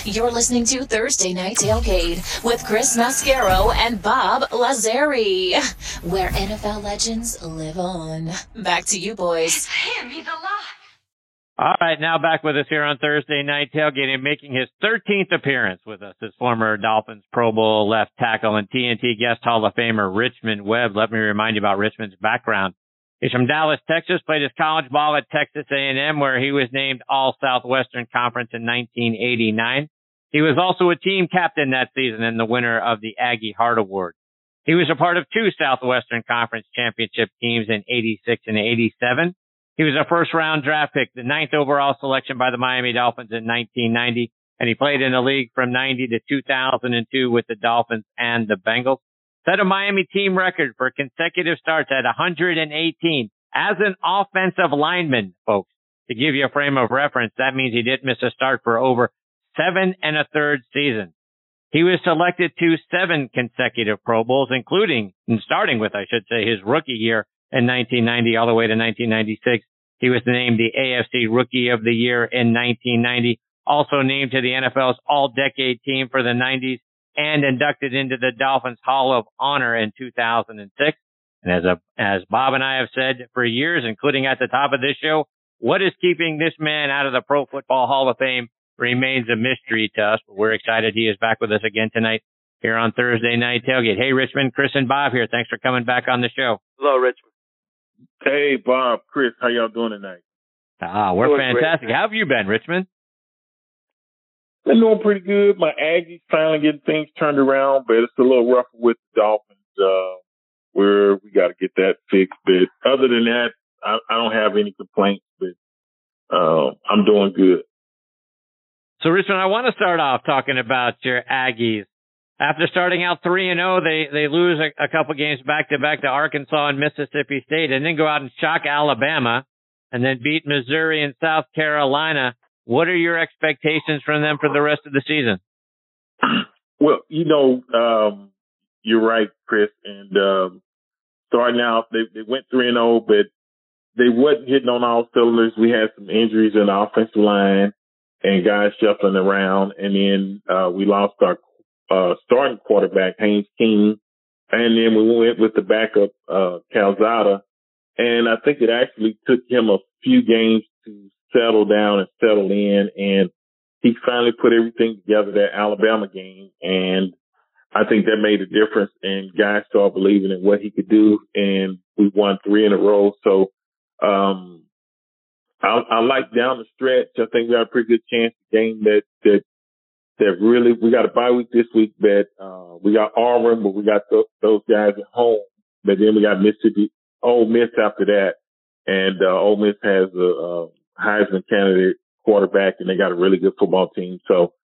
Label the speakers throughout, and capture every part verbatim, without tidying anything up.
Speaker 1: You're listening to Thursday Night Tailgate with Chris Mascaro and Bob Lazari, where N F L legends live on. Back to you, boys.
Speaker 2: It's him. He's alive.
Speaker 3: All right, now back with us here on Thursday Night Tailgate and making his thirteenth appearance with us is former Dolphins Pro Bowl left tackle and T N T guest Hall of Famer Richmond Webb. Let me remind you about Richmond's background. He's from Dallas, Texas, played his college ball at Texas A and M, where he was named All-Southwestern Conference in nineteen eighty-nine. He was also a team captain that season and the winner of the Aggie Hart Award. He was a part of two Southwestern Conference championship teams in eighty-six and eighty-seven. He was a first-round draft pick, the ninth overall selection by the Miami Dolphins in nineteen ninety, and he played in the league from ninety to two thousand two with the Dolphins and the Bengals. Set a Miami team record for consecutive starts at one hundred eighteen as an offensive lineman, folks. To give you a frame of reference, that means he didn't miss a start for over seven and a third seasons. He was selected to seven consecutive Pro Bowls, including, and starting with, I should say, his rookie year in nineteen ninety all the way to nineteen ninety-six. He was named the A F C Rookie of the Year in nineteen ninety, also named to the N F L's All-Decade Team for the nineties, and inducted into the Dolphins Hall of Honor in two thousand six. And as a, as Bob and I have said for years, including at the top of this show, what is keeping this man out of the Pro Football Hall of Fame remains a mystery to us. But we're excited he is back with us again tonight here on Thursday Night Tailgate. Hey, Richmond, Chris and Bob here. Thanks for coming back on the show.
Speaker 4: Hello, Richmond.
Speaker 5: Hey, Bob, Chris, how y'all doing tonight?
Speaker 3: Ah, we're
Speaker 4: Doing
Speaker 3: fantastic.
Speaker 4: great.
Speaker 3: How have you been, Richmond?
Speaker 5: Been doing pretty good. My Aggies finally getting things turned around, but it's a little rough with the Dolphins. Uh, where we got to get that fixed. But other than that, I, I don't have any complaints. But uh, I'm doing good.
Speaker 3: So, Richmond, I want to start off talking about your Aggies. After starting out three and oh, they they lose a, a couple games back to back to Arkansas and Mississippi State, and then go out and shock Alabama, and then beat Missouri and South Carolina. What are your expectations from them for the rest of the season?
Speaker 5: Well, you know, um, you're right, Chris. And um, starting out, they, they went three and oh, but they wasn't hitting on all cylinders. We had some injuries in the offensive line and guys shuffling around. And then uh, we lost our uh, starting quarterback, Haynes King. And then we went with the backup, uh, Calzada. And I think it actually took him a few games to settle down and settle in. And he finally put everything together that Alabama game. And I think that made a difference. And guys started believing in what he could do. And we won three in a row. So, um, I, I like down the stretch. I think we got a pretty good chance to game that, that, that really, we got a bye week this week, but, uh, we got Auburn, but we got th- those guys at home. But then we got Mississippi, Ole Miss after that. And, uh, Ole Miss has a, a Heisman candidate quarterback and they got a really good football team. So,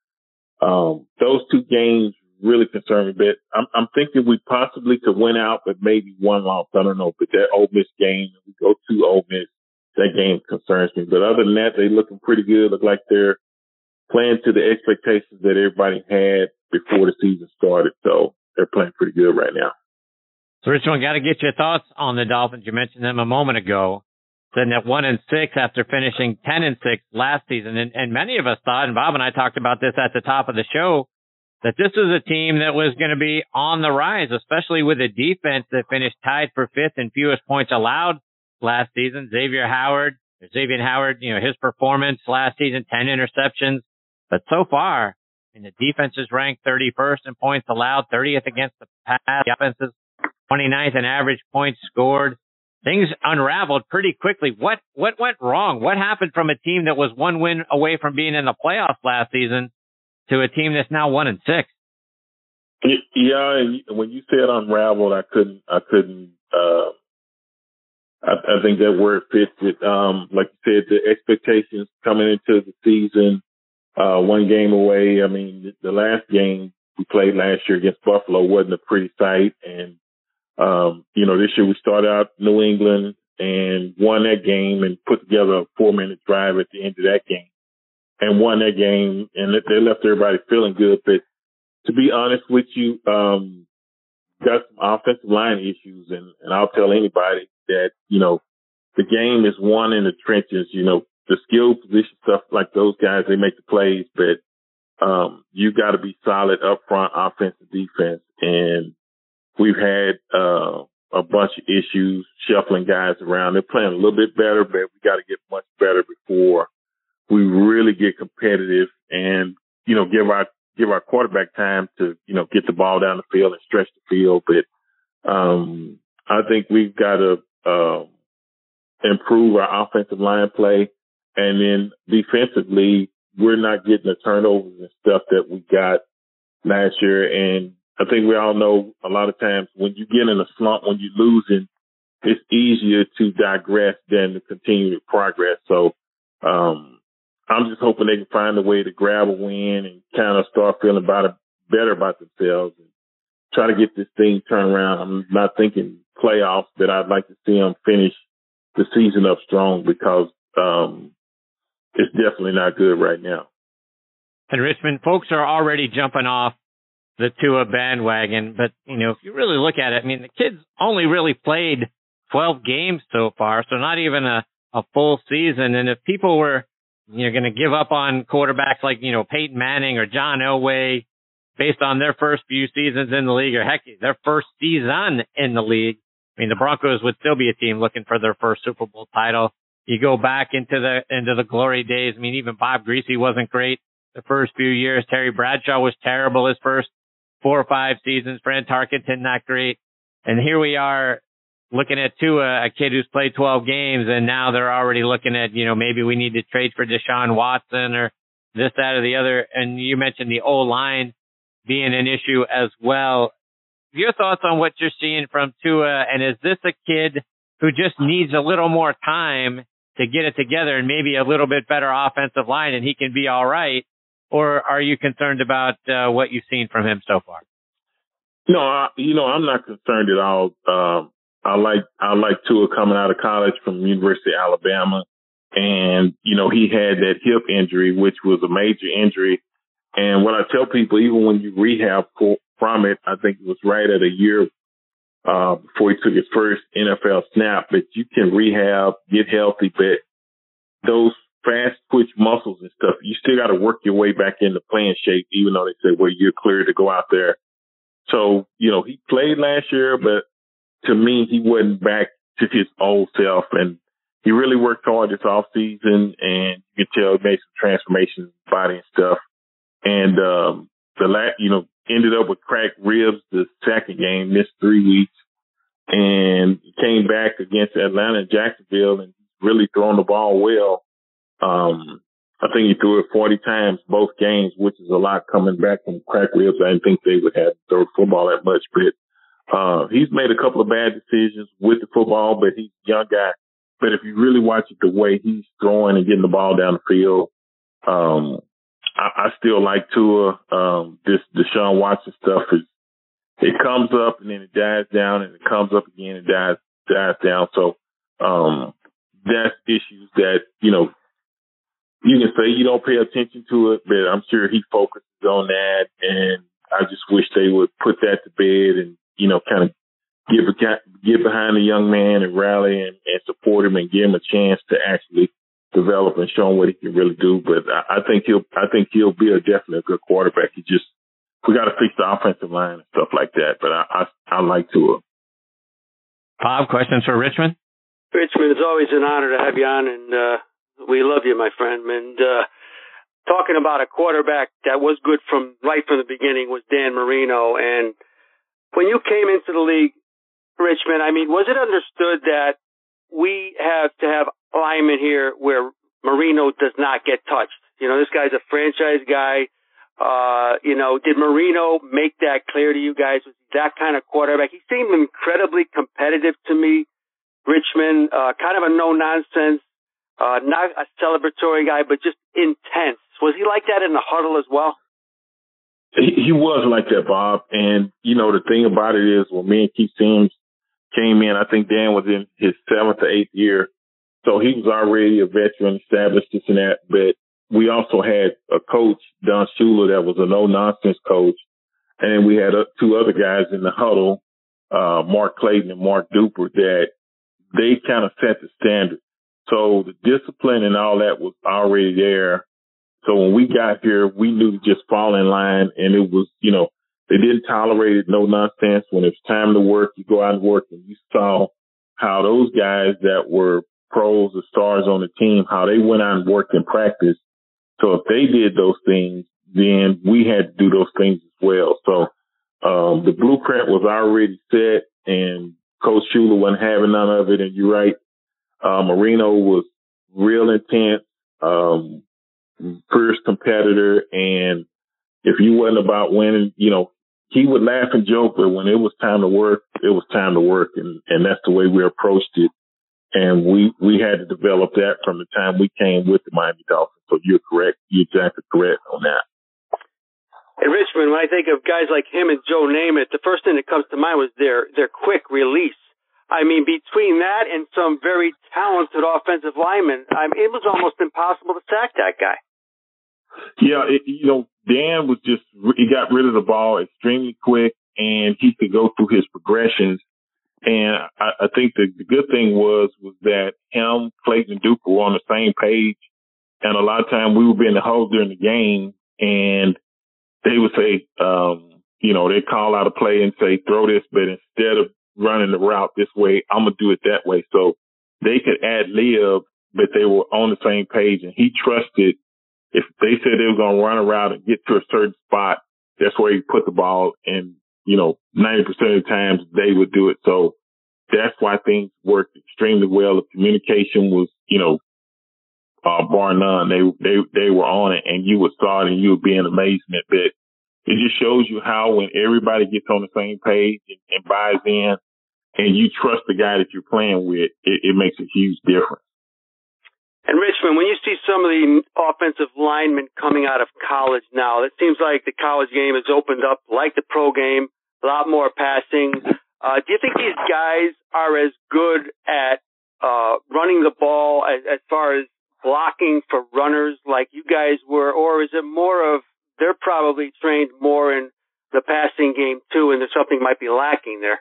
Speaker 5: um, those two games really concern me a bit. I'm, I'm thinking we possibly could win out, but maybe one loss. I don't know. But that Ole Miss game, we go to Ole Miss. That game concerns me. But other than that, they looking pretty good. Look like they're playing to the expectations that everybody had before the season started. So they're playing pretty good right now.
Speaker 3: So, Richmond, got to get your thoughts on the Dolphins. You mentioned them a moment ago. Sitting at one and six after finishing ten and six last season, and, and many of us thought, and Bob and I talked about this at the top of the show, that this was a team that was going to be on the rise, especially with a defense that finished tied for fifth in fewest points allowed last season. Xavier Howard, Xavier Howard, you know, his performance last season, ten interceptions. But so far, I mean, the defense is ranked thirty-first in points allowed, thirtieth against the pass. The offense is twenty-ninth in average points scored. Things unraveled pretty quickly. What what went wrong? What happened from a team that was one win away from being in the playoffs last season to a team that's now one and six?
Speaker 5: Yeah, when you said unraveled, I couldn't, I couldn't, uh, I, I think that word fits it. Um, like you said, the expectations coming into the season, uh, one game away. I mean, the last game we played last year against Buffalo wasn't a pretty sight. And, um, you know, this year we started out New England and won that game and put together a four minute drive at the end of that game and won that game. And they left everybody feeling good. But to be honest with you, um, got some offensive line issues. And, and I'll tell anybody that, you know, the game is won in the trenches, you know, the skill position stuff like those guys, they make the plays, but um, you got to be solid up front, offense and defense. And we've had uh, a bunch of issues shuffling guys around. They're playing a little bit better, but we got to get much better before we really get competitive and, you know, give our give our quarterback time to, you know, get the ball down the field and stretch the field. But um, I think we've got to uh, improve our offensive line play. And then defensively, we're not getting the turnovers and stuff that we got last year. And I think we all know a lot of times when you get in a slump, when you're losing, it's easier to digress than to continue to progress. So um, I'm just hoping they can find a way to grab a win and kind of start feeling about it, better about themselves and try to get this thing turned around. I'm not thinking playoffs, but I'd like to see them finish the season up strong because um, it's definitely not good right now.
Speaker 3: And Richmond, folks are already jumping off the Tua bandwagon, but, you know, if you really look at it, I mean, the kid's only really played twelve games so far, so not even a, a full season. And if people were, you know, going to give up on quarterbacks like, you know, Peyton Manning or John Elway based on their first few seasons in the league, or heck, their first season in the league, I mean, the Broncos would still be a team looking for their first Super Bowl title. You go back into the into the glory days. I mean, even Bob Greasy wasn't great the first few years. Terry Bradshaw was terrible his first four or five seasons. Fran Tarkenton, not great. And here we are looking at Tua, a kid who's played twelve games, and now they're already looking at, you know, maybe we need to trade for Deshaun Watson or this, that, or the other. And you mentioned the O-line being an issue as well. Your thoughts on what you're seeing from Tua, and is this a kid who just needs a little more time to get it together and maybe a little bit better offensive line and he can be all right? Or are you concerned about uh, what you've seen from him so far?
Speaker 5: No, I, you know, I'm not concerned at all. Um, I like I like Tua coming out of college from University of Alabama. And, you know, he had that hip injury, which was a major injury. And what I tell people, even when you rehab from it, I think it was right at a year uh, before he took his first N F L snap, but you can rehab, get healthy, but those fast twitch muscles and stuff, you still got to work your way back into playing shape, even though they say, well, you're clear to go out there. So, you know, he played last year, but to me, he wasn't back to his old self. And he really worked hard this offseason, and you can tell he made some transformations in his body and stuff. And um, the last, you know, ended up with cracked ribs the second game, missed three weeks, and came back against Atlanta and Jacksonville and really thrown the ball well. Um, I think he threw it forty times both games, which is a lot coming back from cracked ribs. I didn't think they would have thrown football that much, but uh, he's made a couple of bad decisions with the football, but he's a young guy. But if you really watch it, the way he's throwing and getting the ball down the field, um, I, I still like Tua. Um, this Deshaun Watson stuff is, it comes up and then it dies down and it comes up again and dies, dies down. So, um, that's issues that, you know, you can say you don't pay attention to it, but I'm sure he focuses on that. And I just wish they would put that to bed and, you know, kind of get, get behind the young man and rally and, and support him and give him a chance to actually develop and show him what he can really do. But I, I think he'll, I think he'll be a definitely a good quarterback. He just, we got to fix the offensive line and stuff like that. But I, I, I like to.
Speaker 3: Bob, questions for Richmond?
Speaker 2: Richmond, it's always an honor to have you on, and uh, we love you, my friend. And uh, talking about a quarterback that was good from right from the beginning was Dan Marino. And when you came into the league, Richmond, I mean, was it understood that we have to have alignment here where Marino does not get touched? You know, this guy's a franchise guy. Uh, you know, did Marino make that clear to you guys? Was he that kind of quarterback? He seemed incredibly competitive to me, Richmond, uh, kind of a no-nonsense, uh, not a celebratory guy, but just intense. Was he like that in the huddle as well?
Speaker 5: He, he was like that, Bob. And, you know, the thing about it is when me and Keith Sims came in, I think Dan was in his seventh or eighth year. So he was already a veteran, established this and that. But we also had a coach, Don Shula, that was a no-nonsense coach. And we had uh, two other guys in the huddle, uh, Mark Clayton and Mark Duper, that they kind of set the standard. So the discipline and all that was already there. So when we got here, we knew to just fall in line, and it was, you know, they didn't tolerate it, no nonsense. When it's time to work, you go out and work, and you saw how those guys that were pros or stars on the team, how they went out and worked in practice. So if they did those things, then we had to do those things as well. So um, the blueprint was already set, and Coach Shula wasn't having none of it. And you're right, uh, Marino was real intense, um, fierce competitor, and if you wasn't about winning, you know, he would laugh and joke, but when it was time to work, it was time to work, and, and that's the way we approached it. And we, we had to develop that from the time we came with the Miami Dolphins. So you're correct. You're exactly correct on that.
Speaker 2: In Richmond, when I think of guys like him and Joe Namath, the first thing that comes to mind was their, their quick release. I mean, between that and some very talented offensive linemen, I mean, it was almost impossible to sack that guy.
Speaker 5: Yeah, it, you know, Dan was just, he got rid of the ball extremely quick, and he could go through his progressions. And I, I think the, the good thing was, was that him, Clayton, and Duke were on the same page. And a lot of time we would be in the huddle during the game, and they would say, um, you know, they'd call out a play and say, throw this, but instead of running the route this way, I'm going to do it that way. So they could ad lib, but they were on the same page, and he trusted if they said they were going to run a route and get to a certain spot, that's where he put the ball. And, you know, ninety percent of the times they would do it. So that's why things worked extremely well. The communication was, you know, uh, bar none. They, they, they were on it, and you would saw it and you would be in amazement. But it just shows you how when everybody gets on the same page and, and buys in and you trust the guy that you're playing with, it, it makes a huge difference.
Speaker 2: And Richmond, when you see some of the offensive linemen coming out of college now, it seems like the college game has opened up like the pro game, a lot more passing. Uh, do you think these guys are as good at uh, running the ball as, as far as blocking for runners like you guys were, or is it more of they're probably trained more in the passing game too, and there's something might be lacking there?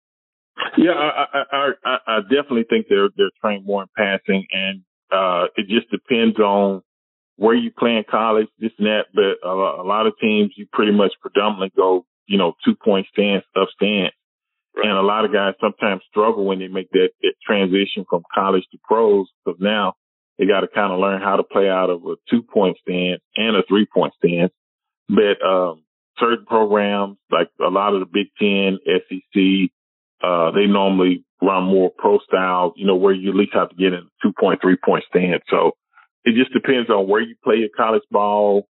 Speaker 5: Yeah, I, I, I, I definitely think they're they're trained more in passing, and Uh, it just depends on where you play in college, this and that. But a, a lot of teams, you pretty much predominantly go, you know, two point stance, up stance. Right. And a lot of guys sometimes struggle when they make that, that transition from college to pros, because now they got to kind of learn how to play out of a two point stance and a three point stance. But um, certain programs, like a lot of the Big Ten, S E C, uh, they normally run more pro style, you know, where you at least have to get in a two point, three point stance. So it just depends on where you play your college ball.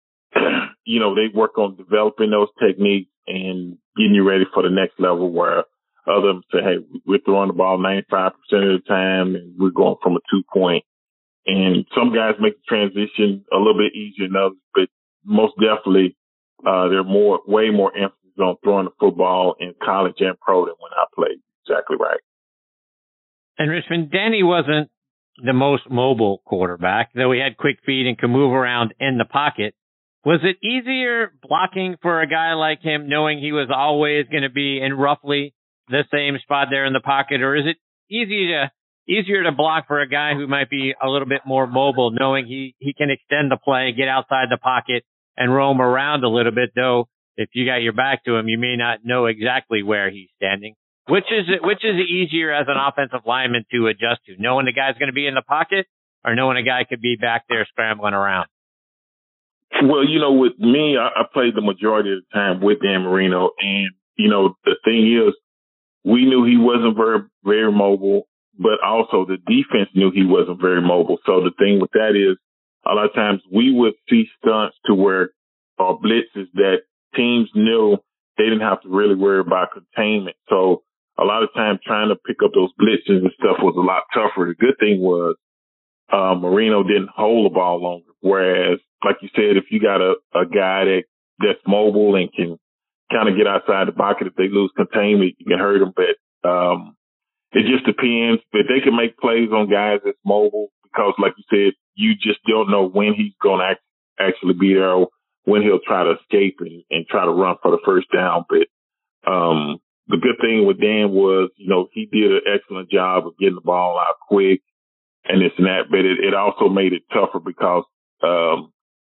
Speaker 5: You know, they work on developing those techniques and getting you ready for the next level, where others say, hey, we're throwing the ball ninety-five percent of the time and we're going from a two point. And some guys make the transition a little bit easier than others, but most definitely, uh, they're more, way more emphasis on throwing the football in college and pro than when I played. Exactly right.
Speaker 3: And Richmond, Danny wasn't the most mobile quarterback, though he had quick feet and could move around in the pocket. Was it easier blocking for a guy like him, knowing he was always going to be in roughly the same spot there in the pocket, or is it easy to easier to block for a guy who might be a little bit more mobile, knowing he he can extend the play, get outside the pocket, and roam around a little bit? Though if you got your back to him, you may not know exactly where he's standing. Which is it, which is easier as an offensive lineman to adjust to, knowing the guy's going to be in the pocket or knowing a guy could be back there scrambling around?
Speaker 5: Well, you know, with me, I, I played the majority of the time with Dan Marino. And, you know, the thing is, we knew he wasn't very, very mobile, but also the defense knew he wasn't very mobile. So the thing with that is, a lot of times we would see stunts to where, or blitzes that teams knew they didn't have to really worry about containment. So a lot of times trying to pick up those blitzes and stuff was a lot tougher. The good thing was uh, Marino didn't hold the ball longer. Whereas, like you said, if you got a, a guy that, that's mobile and can kind of get outside the pocket, if they lose containment, you can hurt them. But um, it just depends. But they can make plays on guys that's mobile because, like you said, you just don't know when he's going to act, actually be there or when he'll try to escape and, and try to run for the first down. But um the good thing with Dan was, you know, he did an excellent job of getting the ball out quick and this and that, but it, it also made it tougher because um,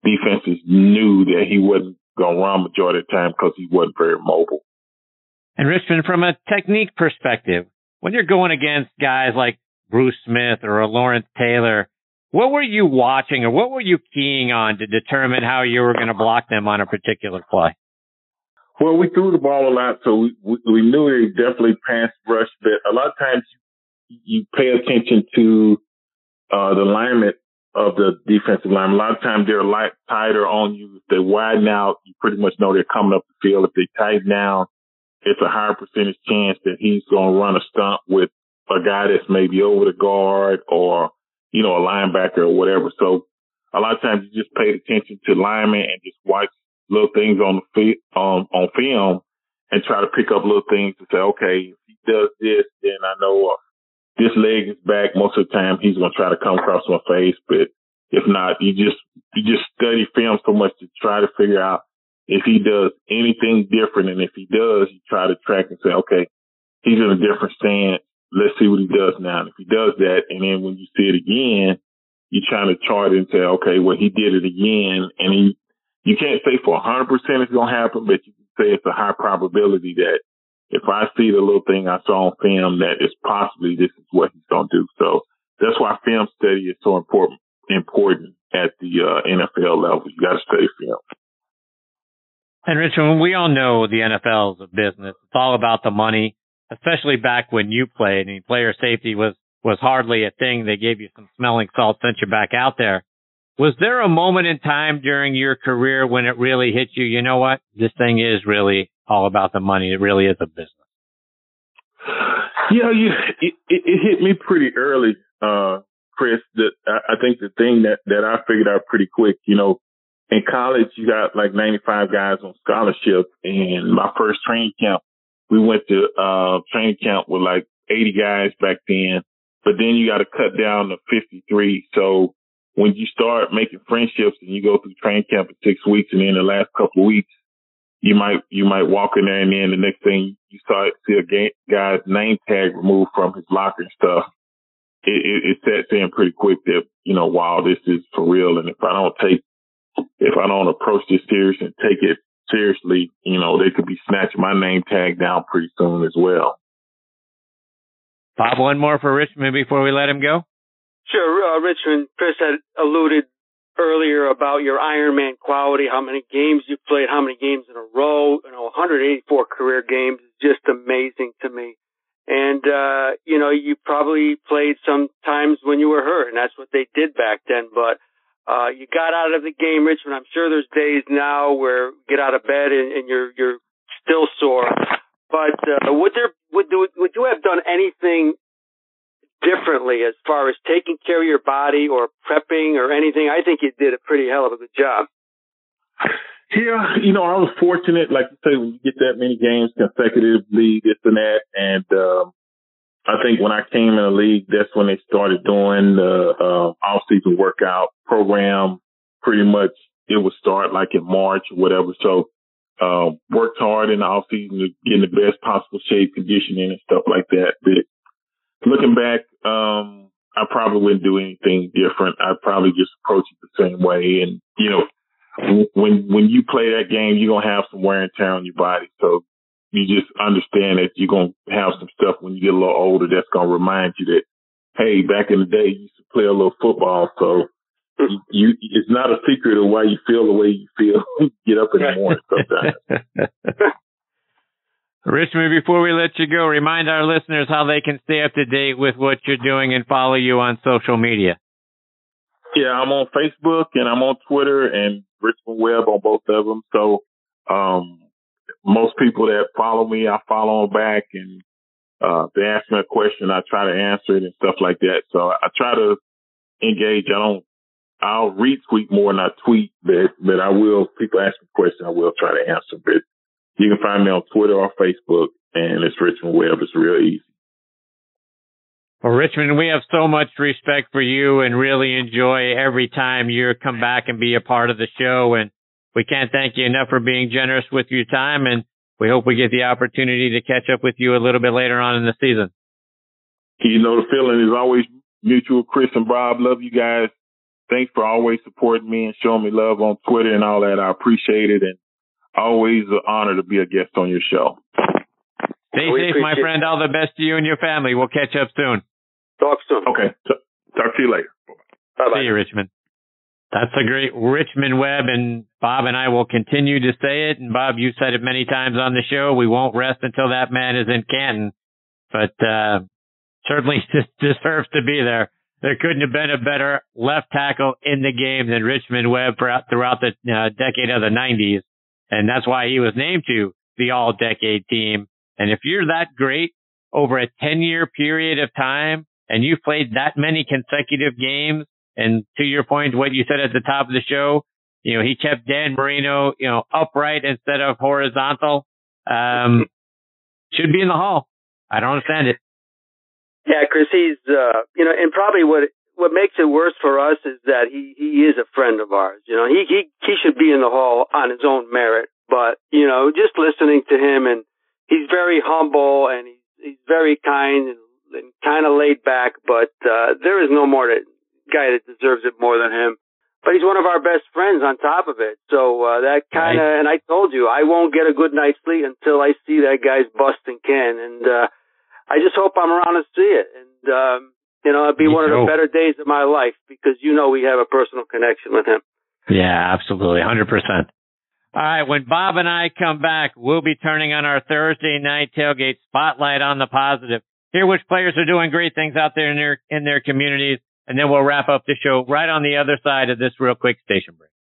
Speaker 5: defenses knew that he wasn't going to run majority of the time because he wasn't very mobile.
Speaker 3: And Richmond, from a technique perspective, when you're going against guys like Bruce Smith or a Lawrence Taylor, what were you watching or what were you keying on to determine how you were going to block them on a particular play?
Speaker 5: Well, we threw the ball a lot, so we, we, we knew they definitely pass rush, but a lot of times you, you pay attention to uh, the alignment of the defensive line. A lot of times they're light, tighter on you. If they widen out, you pretty much know they're coming up the field. If they tighten down, it's a higher percentage chance that he's going to run a stunt with a guy that's maybe over the guard or, you know, a linebacker or whatever. So a lot of times you just pay attention to linemen and just watch little things on the fi- um, on film and try to pick up little things to say, okay, if he does this, then I know uh, this leg is back. Most of the time he's going to try to come across my face. But if not, you just, you just study film so much to try to figure out if he does anything different. And if he does, you try to track and say, okay, he's in a different stance. Let's see what he does now. And if he does that, and then when you see it again, you're trying to chart it and say, okay, well, he did it again. And he, you can't say for one hundred percent it's going to happen, but you can say it's a high probability that if I see the little thing I saw on film, that it's possibly this is what he's going to do. So that's why film study is so important, important at the uh, N F L level. You got to study film.
Speaker 3: And Richard, we all know the N F L is a business. It's all about the money. Especially back when you played. I mean, player safety was, was hardly a thing. They gave you some smelling salt, sent you back out there. Was there a moment in time during your career when it really hit you, you know what, this thing is really all about the money. It really is a business.
Speaker 5: Yeah, you, it, it, it hit me pretty early, uh, Chris. That I, I think the thing that, that I figured out pretty quick, you know, in college, you got like ninety-five guys on scholarship, and my first training camp, we went to uh training camp with like eighty guys back then, but then you got to cut down to fifty-three. So when you start making friendships and you go through training camp in six weeks, and then the last couple of weeks, you might you might walk in there, and then the next thing you start see a guy's name tag removed from his locker and stuff. It, it, it sets in pretty quick that, you know, wow, this is for real. And if I don't take, if I don't approach this serious and take it seriously, you know, they could be snatching my name tag down pretty soon as well.
Speaker 3: Bob, one more for Richmond before we let him go.
Speaker 2: Sure, uh, Richmond. Chris had alluded earlier about your Ironman quality, how many games you played, how many games in a row. You know, one hundred eighty-four career games is just amazing to me. And, uh, you know, you probably played some times when you were hurt, and that's what they did back then. But uh, you got out of the game, Richmond. I'm sure there's days now where you get out of bed and, and you're you're still sore. But uh, would there would would you have done anything differently as far as taking care of your body or prepping or anything? I think you did a pretty hell of a good job.
Speaker 5: Yeah, you know, I was fortunate, like you say, when you get that many games consecutively, this and that. And um, I think when I came in the league, that's when they started doing the uh, off-season workout program. Pretty much it would start like in March or whatever. So uh, worked hard in the off-season to get in the best possible shape, conditioning and stuff like that. But looking back, um, I probably wouldn't do anything different. I'd probably just approach it the same way. And, you know, when when you play that game, you're going to have some wear and tear on your body. So you just understand that you're going to have some stuff when you get a little older that's going to remind you that, hey, back in the day, you used to play a little football. So you, you it's not a secret of why you feel the way you feel. Get up in the morning sometimes.
Speaker 3: Richmond, before we let you go, remind our listeners how they can stay up to date with what you're doing and follow you on social media.
Speaker 5: Yeah, I'm on Facebook and I'm on Twitter and Richmond Webb on both of them. So um, most people that follow me, I follow them back. And uh, if they ask me a question, I try to answer it and stuff like that. So I try to engage. I don't, I'll retweet more than I tweet, but, but I will, people ask me questions, I will try to answer. But you can find me on Twitter or Facebook, and it's Richmond Webb. It's real easy.
Speaker 3: Well, Richmond, we have so much respect for you and really enjoy every time you come back and be a part of the show. And we can't thank you enough for being generous with your time. And we hope we get the opportunity to catch up with you a little bit later on in the season. You
Speaker 5: know, the feeling is always mutual. Chris and Bob, love you guys. thanks for always supporting me and showing me love on Twitter and all that. I appreciate it, and always an honor to be a guest on your show.
Speaker 3: Stay safe, my friend. All the best to you and your family. We'll catch up soon.
Speaker 2: Talk soon.
Speaker 5: Okay. Talk to you later.
Speaker 2: Bye-bye.
Speaker 3: See you, Richmond. That's a great Richmond Webb, and Bob and I will continue to say it. And Bob, you said it many times on the show. We won't rest until that man is in Canton, but uh, certainly deserves to be there. There couldn't have been a better left tackle in the game than Richmond Webb throughout the uh, decade of the nineties, and that's why he was named to the All-Decade team. And if you're that great over a ten-year period of time, and you've played that many consecutive games, and to your point, what you said at the top of the show, you know, he kept Dan Marino, you know, upright instead of horizontal. Um, should be in the Hall. I don't understand it.
Speaker 2: Yeah, Chris, he's, uh, you know, and probably what what makes it worse for us is that he, he is a friend of ours. You know, he, he, he should be in the Hall on his own merit. But, you know, just listening to him, and he's very humble, and he's, he's very kind and, and kind of laid back, but uh, there is no more to, guy that deserves it more than him. But he's one of our best friends on top of it. So uh, that kind of, right. And I told you, I won't get a good night's sleep until I see that guy's busting Ken. And uh, I just hope I'm around to see it. And, um, you know, it'd be Me one too. of the better days of my life, because, you know, we have a personal connection with him.
Speaker 3: Yeah, absolutely. one hundred percent. All right. When Bob and I come back, we'll be turning on our Thursday night tailgate spotlight on the positive. Hear which players are doing great things out there in their, in their communities. And then we'll wrap up the show right on the other side of this real quick station break.